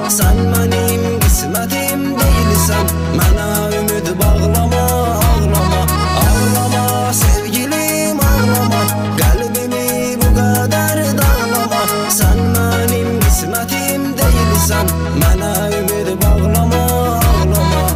Sen benim kısmetim değilsen, bana ümit bağlama, ağlama. Ağlama sevgilim ağlama, kalbimi bu kadar dağlama. Sen benim kısmetim değilsen, bana ümit bağlama, ağlama.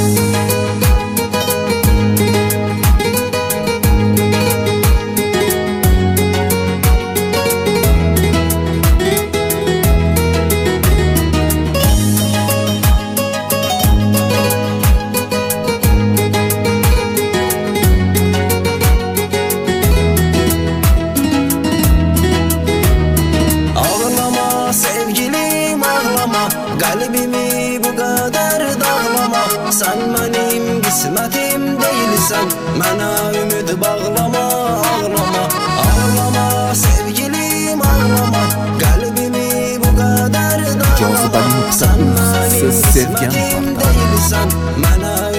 Sevgilim ağlama, kalbimi bu kadar dağlama. Sen benim kısmetim değilsen, bana ümit bağlama, ağlama. Ağlama sevgilim ağlama, kalbimi bu kadar dağlama. Sen benim kısmetim değilsen, bana